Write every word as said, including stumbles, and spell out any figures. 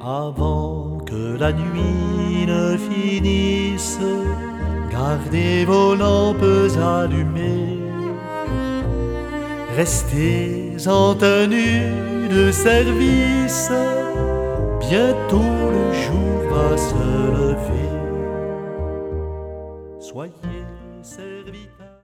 Avant que la nuit ne finisse, gardez vos lampes allumées. Restez en tenue de service, bientôt le jour va se lever. Soyez